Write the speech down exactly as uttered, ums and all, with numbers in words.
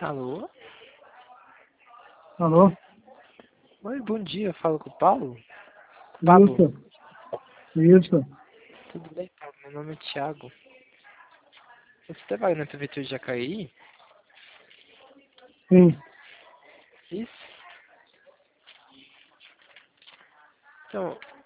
Alô? Alô? Oi, bom dia. Falo com o Paulo? Pablo? Isso, isso. Tudo bem, Paulo? Meu nome é Thiago. Você trabalha na Prefeitura de Jacareí? Sim. Isso? Então,